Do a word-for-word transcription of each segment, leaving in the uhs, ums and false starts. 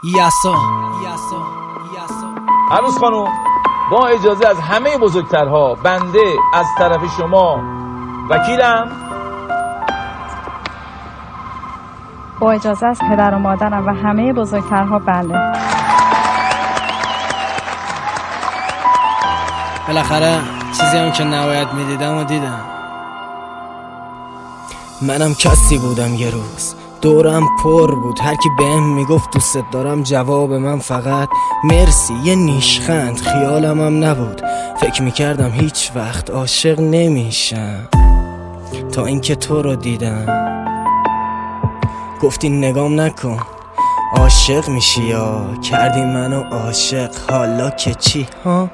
یسا عروس خانم، با اجازه از همه بزرگترها، بنده از طرف شما وکیلم. با اجازه از پدر و مادرم و همه بزرگترها بله. بالاخره چیزی هم که نباید میدیدم و دیدم. منم کسی بودم یه روز دورم پر بود، هر کی بهم میگفت دوست دارم جواب من فقط مرسی، یه نیشخند. خیالم هم نبود، فکر میکردم هیچ وقت عاشق نمیشم تا اینکه تو رو دیدم. گفتی نگام نکن عاشق میشی، یا کردی منو عاشق. حالا که چی ها؟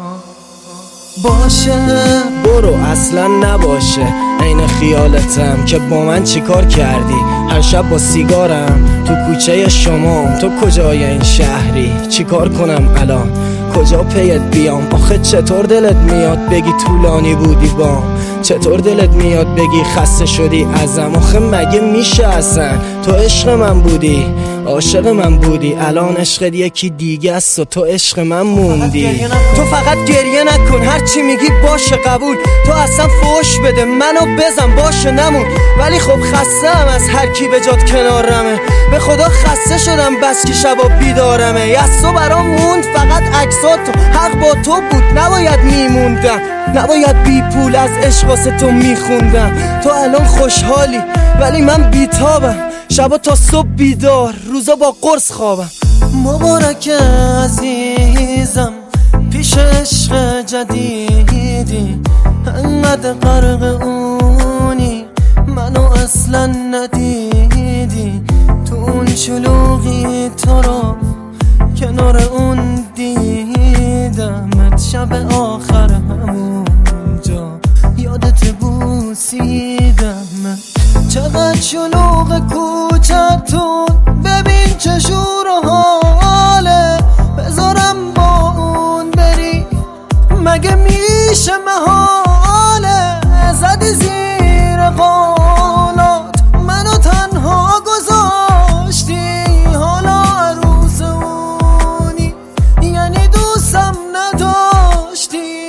باشه برو اصلا نباشه، عین خیالتم که با من چی کار کردی. هر شب با سیگارم تو کوچه شما، تو کجای این شهری؟ چی کار کنم الان؟ کجا پیت بیام؟ آخه چطور دلت میاد بگی طولانی بودی بام؟ چطور دلت میاد بگی خسته شدی ازم؟ آخه مگه میشه اصلا؟ تو عشق من بودی، عاشق من بودی، الان عشقت یکی دیگه است و تو عشق من موندی. تو فقط گریه نکن، هر چی میگی باشه قبول. تو اصلا فوش بده منو بزن باشه نمون، ولی خب خستم از هر کی به جات کنارمه. به خدا خسته شدم بس که شبا بیدارمه. یسو برام موند فقط عکساتو، حق با تو بود نباید میموندم، نباید بی پول از عشق واسه تو میخوندم. تو الان خوشحالی ولی من بیتابم، شبا تا صبح بیدار، روزا با قرص خوابم. مبارک عزیزم پیش عشق جدیدی، انقدر غرق اونی منو اصلا ندیدی. تو اون شلوغی تو رو کنار اون دیدمت، شب آخر همونجا یادت بوسیدم. چقدر شلوغ کوچتون، ببین چه شور و حاله. بذارم با اون بری مگه میشه محاله؟ زدی زیر قولات منو تنها گذاشتی، حالا عروس اونی یعنی دوستم نداشتی.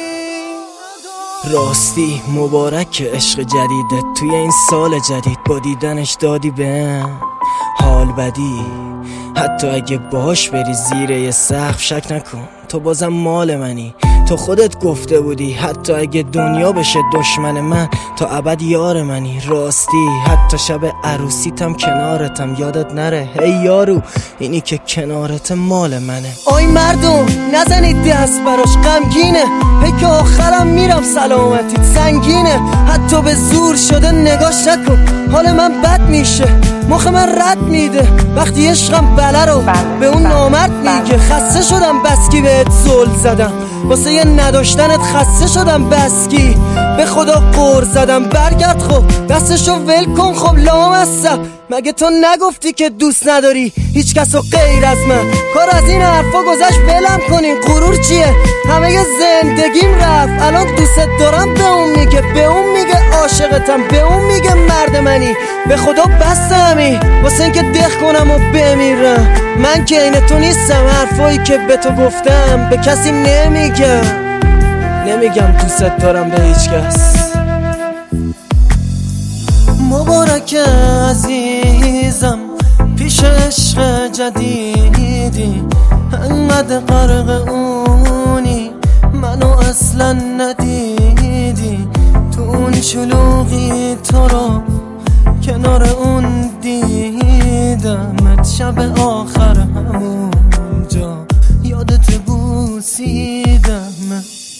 راستی مبارک عشق جدیدت توی این سال جدید، با دیدنش دادی بهم حال بدی. حتی اگه باش بری زیر یه سقف شک نکن تو بازم مال منی. تو خودت گفته بودی حتی اگه دنیا بشه دشمن من، تا ابد یار منی. راستی حتی شب عروسیتم کنارتم، یادت نره هی یارو اینی که کنارت مال منه. آی مردم نزنید دست براش، غمگینه پیک آخرم میرم سلامتیت سنگینه. حتی به زور شده نگاش نکن، حال من بد میشه، مخ من رد میده وقتی عشقم بله رو به اون نامرد میگه. خسته شدم بسکی بهت زل زدم، واسه یه نداشتنت خسته شدم بسکی. به خدا قور زدم برگرد خب دستشو ول کن. خب لامصب مگه تو نگفتی که دوست نداری هیچ کسو غیر از من؟ کار از این حرفا گذشت ولم کنین، غرور چیه؟ همه زندگیم رفت، الان دوست دارم به اون میگه، به اون میگه عاشقتم، به اون میگه مرد منی. به خدا بسته همی واسه این که دخ کنم و بمیرم. من که این تو نیستم، حرفایی که به تو گفتم به کسی نمیگم، نمیگم دوست دارم به هیچ کس. مبارک عزیزم پیش عشق جدیدی، انقدر غرق اونی منو اصلا ندیدی. تو اون شلوغی تو رو کنار اون دیدمت، شب آخر همونجا یادت بوسیدم.